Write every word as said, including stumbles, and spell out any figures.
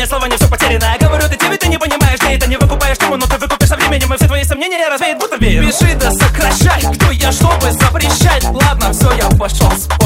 слово, не все потеряно. Я говорю, ты тебе ты не понимаешь, ты это не выкупаешь тему, но ты выкупишь со временем, и все твои сомнения развеет будто веер. Пиши да сокращай, кто я, чтобы запрещать. Ладно, все, я пошел спать.